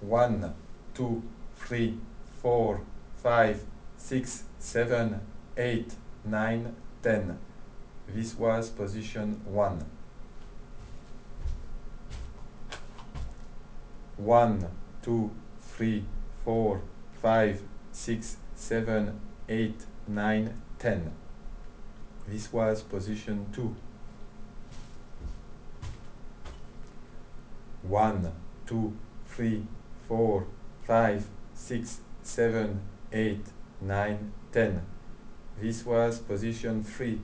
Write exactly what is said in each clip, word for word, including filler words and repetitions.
one, two, three, four, five, six, seven, eight, nine, ten. This was position one. one, two, three, four, five, six, seven, eight, nine, ten. This was position two. one, two, three, four, five, six, seven, eight, nine, ten. This was position three.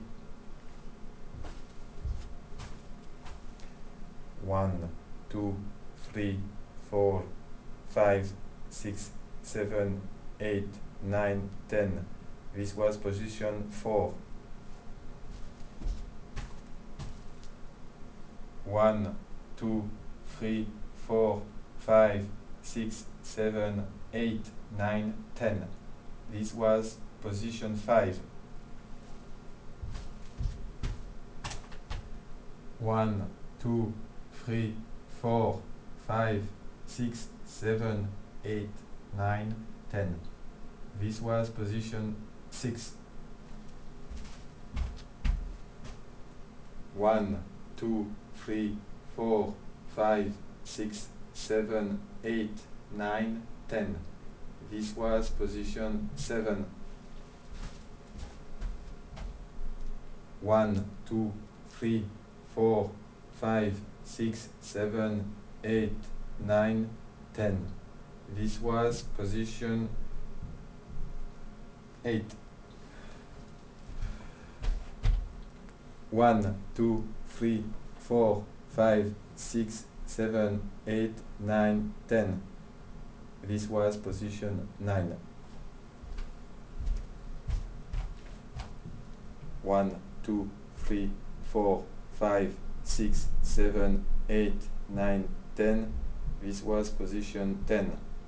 one, two, three, four, five, six, seven, eight, nine, ten. This was position four. one, two, three, four, five, six, seven, eight, nine, ten. This was position five. one, two, three, four, five, six, seven, eight, nine, ten. This was position six. one, two, three, four, five, six, seven, eight, nine, ten. This was position seven. one, two, three, four, five, six, seven, eight, nine, ten. This was position eight. one, two, three, four, five, six, seven, eight, nine, ten. This was position nine. one, two, three, four, five, six, seven, eight, nine, ten. This was position ten.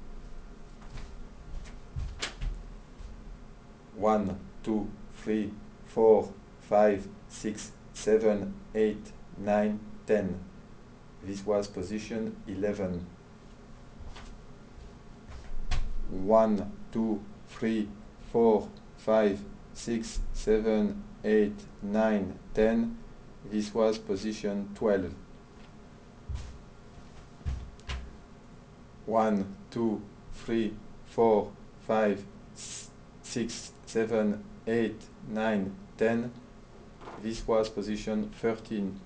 one, two, three, four, five, six, seven, eight, nine, ten. This was position eleven. one, two, three, four, five, six, seven, eight, nine, ten. This was position twelve. one, two, three, four, five, six, seven, eight, nine, ten. This was position thirteen.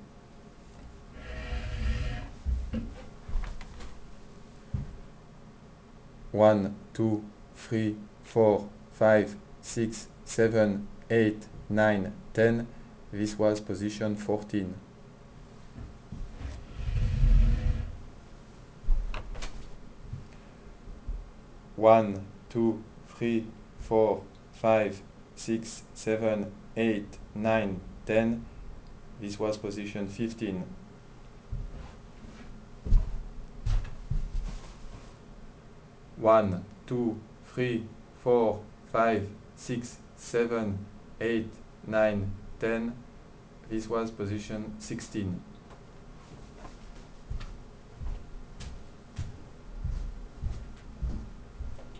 one, two, three, four, five, six, seven, eight, nine, ten. This was position fourteen. one, two, three, four, five, six, seven, eight, nine, ten. This was position fifteen. one, two, three, four, five, six, seven, eight, nine, ten. This was position sixteen.